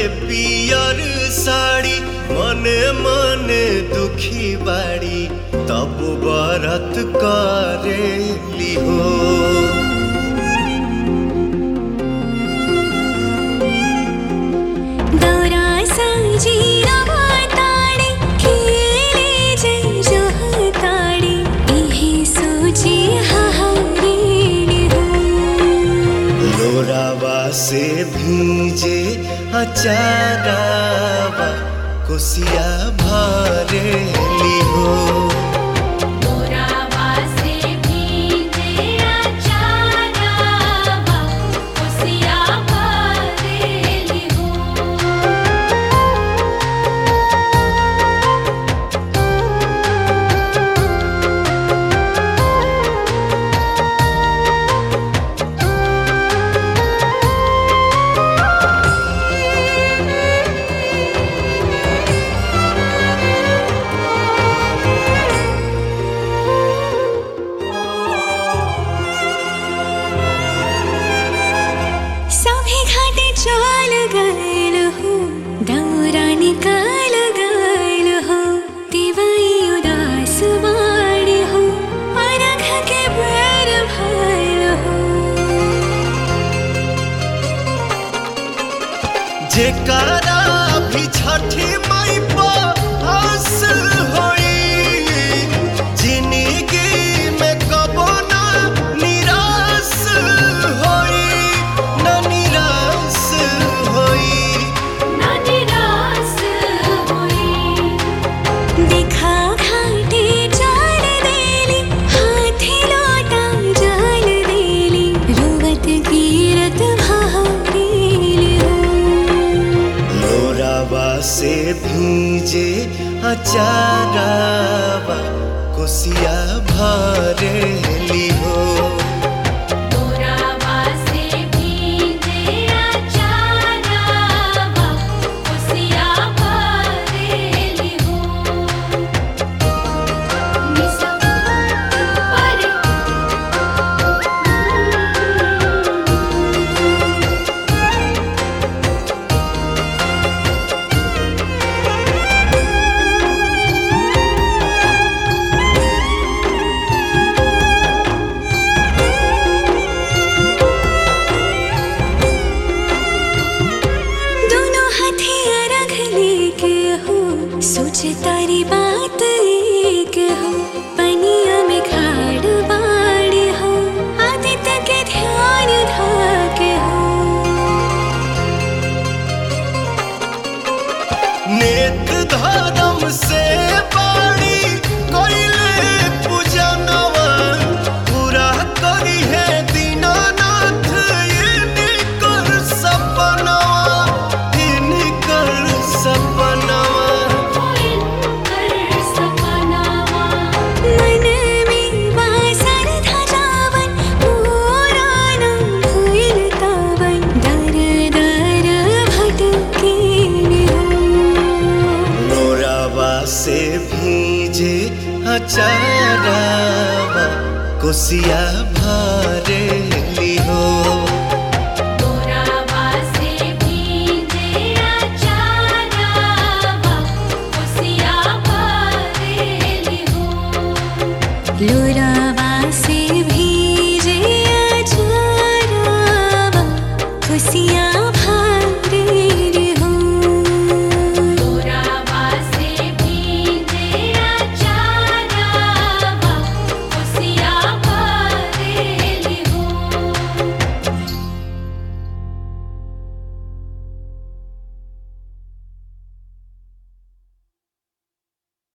पियर साड़ी मने मने दुखी बाड़ी तब बरत करेली हो। दौरा साजी रवाताड़ी खेले जय जोहताड़ी इहे सोची हाहारेली हो। लोरावा से भीजे अचारावा कोसिया भरेली हो। चल गइल हो दौरा निकाल गइल हो दिवाई उदास बाड़ी हो अरघ के बेर भइल हो। जेकरा भी छठी माई पर आस होई जिंदगी में कबो ना निराश होई ना निराश देखा घाटे चल देली हाथी लोटा जल देली रुवत गिरत भारेली हो। लोरावा से भीजे अचारावा कोसिया भरेली हो। सोच तारी बात एक हो पनिया में खाड़ बाड़ी हो आदित्य के ध्यान धाके हो। नेत धर्म से बाड़ी कोइले पूजनवा पूरा करी है दीनानाथ इनकर सपनवा इनकर सपनवा। से भीजे अचारावा कोसिया भरेली हो।